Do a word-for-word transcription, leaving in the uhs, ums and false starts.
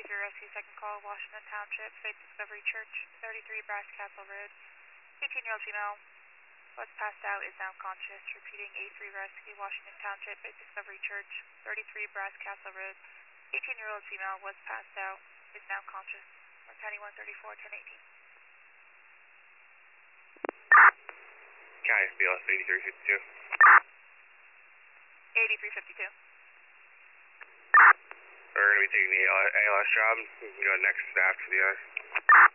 eighty-three Rescue, second call, Washington Township, Faith Discovery Church, thirty-three Brass Castle Road. eighteen-year-old female was passed out, is now conscious. Repeating, eighty-three Rescue, Washington Township, Faith Discovery Church, thirty-three Brass Castle Road. eighteen-year-old female was passed out, is now conscious. We're County one thirty-four, ten eighteen. County B L S eighty-three fifty-two. eighty-three fifty-two. We're going to be taking the A L S job. We can go next after the other.